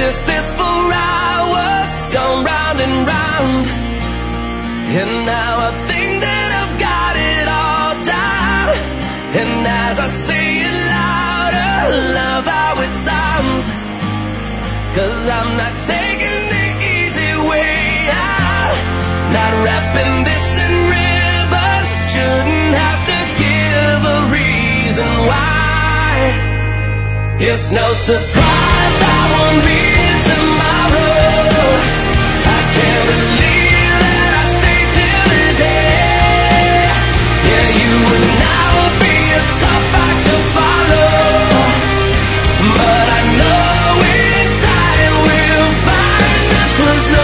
just this for hours, gone round and round. And now I think that I've got it all down. And as I say it louder, love how it sounds. 'Cause I'm not taking the easy way out, not wrapping this in ribbons. Shouldn't have to give a reason why. It's no surprise I won't be here tomorrow. I can't believe that I stayed till today. Yeah, you and I will be a tough act to follow, but I know inside we'll find this was no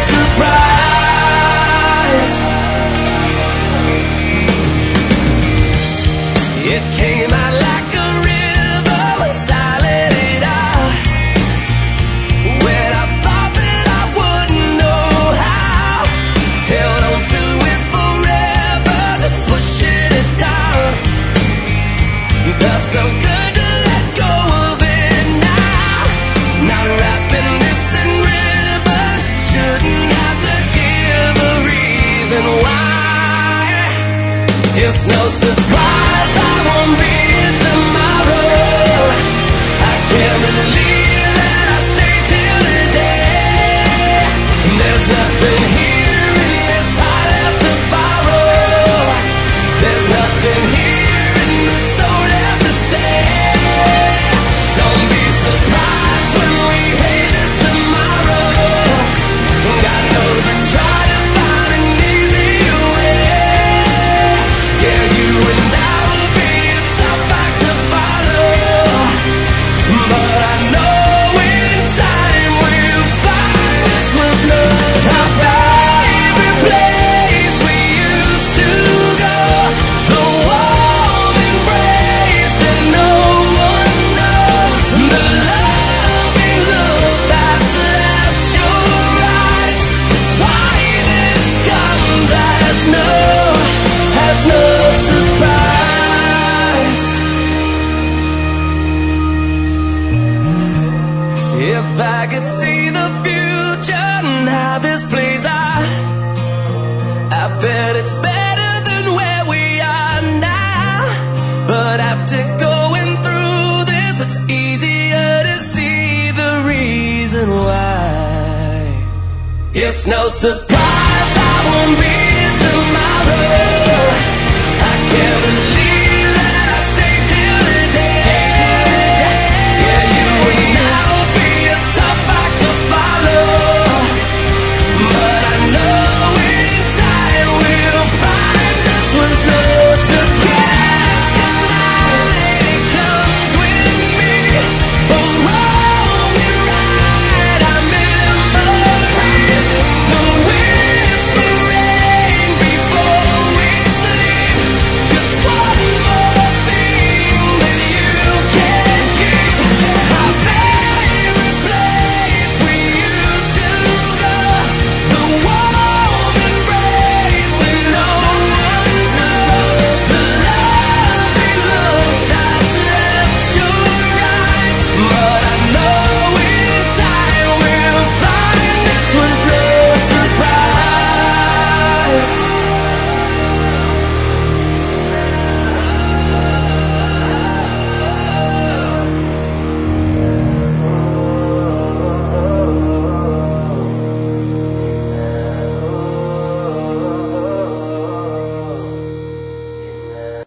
surprise. It came out like a river once I let it out, when I thought that I wouldn't know how. Held on to it forever, just pushing it down. Felt so good to let go of it now. Not wrapping this in ribbons. Shouldn't have to give a reason why. It's no surprise I won't be here tomorrow. I can't believe that I stayed till today. There's nothing here in this heart left to borrow. There's nothing here in the soul left to say. Don't be surprised when we hate this tomorrow. God knows we try to find an easier way. Yeah, you and I will be a tough act to follow, but I know inside we'll find this was no top. Every place we used to go, the warm embrace that no one knows, the loving look that's left your eyes. It's why this comes as no surprise. If I could see the future and how this plays out, I bet it's better than where we are now. But after going through this, it's easier to see the reason why. It's no surprise I won't be